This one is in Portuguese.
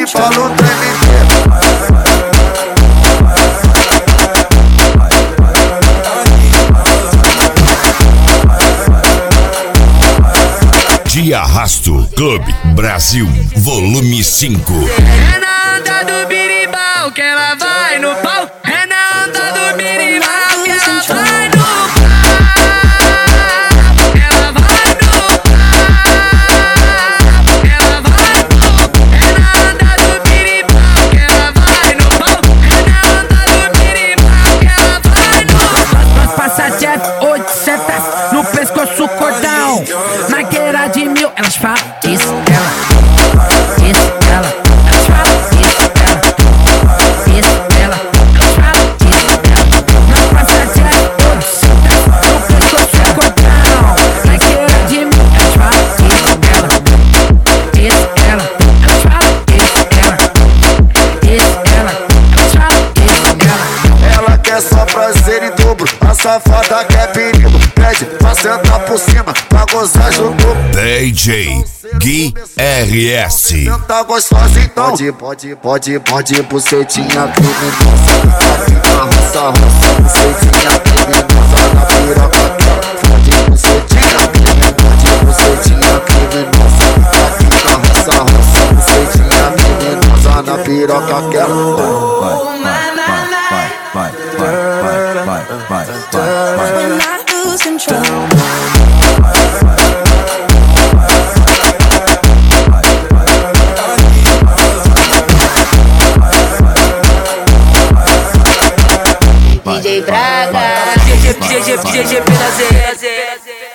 me falou treme. De Arrasto Clube Brasil, volume 5. É na onda do birimbau que ela vai no pau. É na onda do birimbau que ela vai no pau. Ela vai no pau. Ela vai no pau. É na onda do birimbau que ela vai no pau. É na onda do birimbau que ela vai no pau. Passa de 800 no pescoço cordão. Maqueira de 1000, elas falam isso, ela. Isso, ela. Elas falam isso, ela. Isso, ela. Elas falam isso, ela. Nós passa de 800 no pescoço cordão. Maqueira de 1000, elas falam isso, ela. Isso, ela. Elas falam isso, ela. Isso, ela. Elas falam isso, ela. Ela quer só prazer em dobro, a safada quer perigo. Pede pra sentar por cima, pra gozar junto. DJ Gui RS. Senta gostosa então. Pode, bucetinha criminosa. Aqui na roça, bucetinha criminosa. Na piroca dela, pode, bucetinha criminosa. Aqui na roça, bucetinha criminosa. Na piroca dela. When I lose control. DJ Braga, GG pela Z.